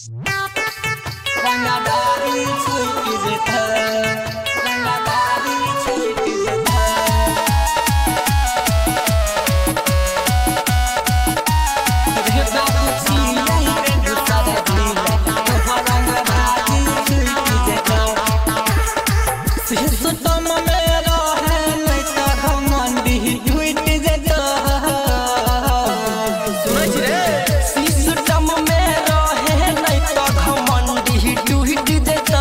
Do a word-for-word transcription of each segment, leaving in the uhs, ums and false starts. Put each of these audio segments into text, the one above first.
रंगदारी छुपी जेता रंगदारी छुपी जेता रे बाबू छिया रे गुस्सा दे दिला रंगदारी छुपी जेता सिस्टम में रहे नहीं तो घमंडी टूट जेता सुनै छी रे सिस्टम में रहे नहीं तो घमंडी टूट जेता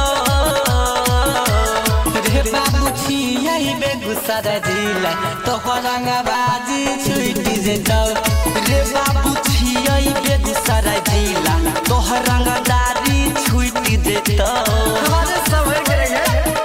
रे बाबू छिया बेगुसरा जिला तोहर रंगबाजी छूट जेता रे बाबू छिया बेगुसरा जिला तोहर रंगदारी छूट जेता हमारे सब करेंगे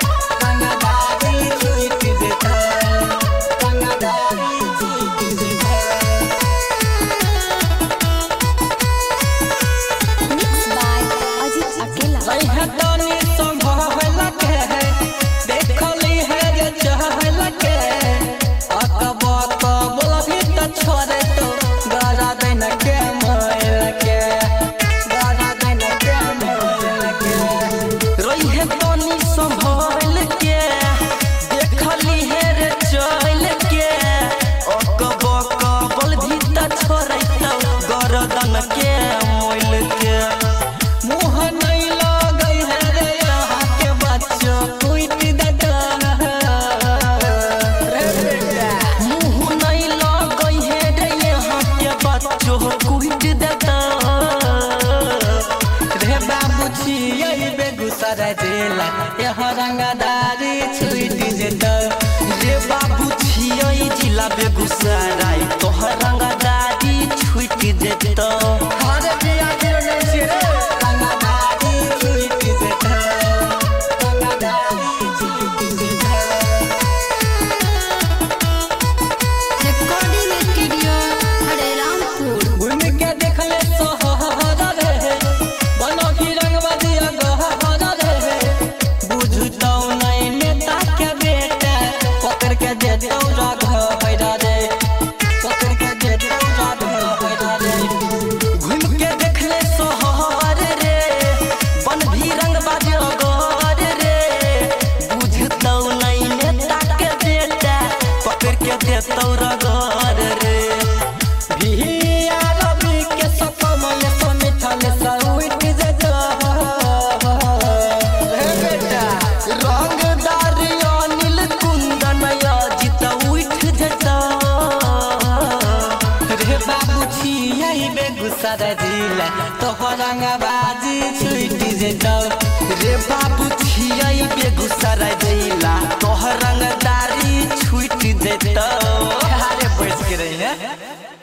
बेगुसरा जिला यह रंगदारी छूट जेता रे बाबू छिया जिला बेगुसरा तोहर रंगदारी छूट जेता हरे बिया दियो नहीं छी रे रंगदारी छूट जेता रंगदारी छूट जेता रिकॉर्डिंग स्टूडियो हरे रामपुर घूम के देखले सोहर रे बनो की रंगबाजिया बेगुसरा जिला तोहर रंगबाजी छूट जेता रे बाबू छिया बेगुसरा जिला तोहर रंगदारी छूट जेता अरे बैठ के रही है।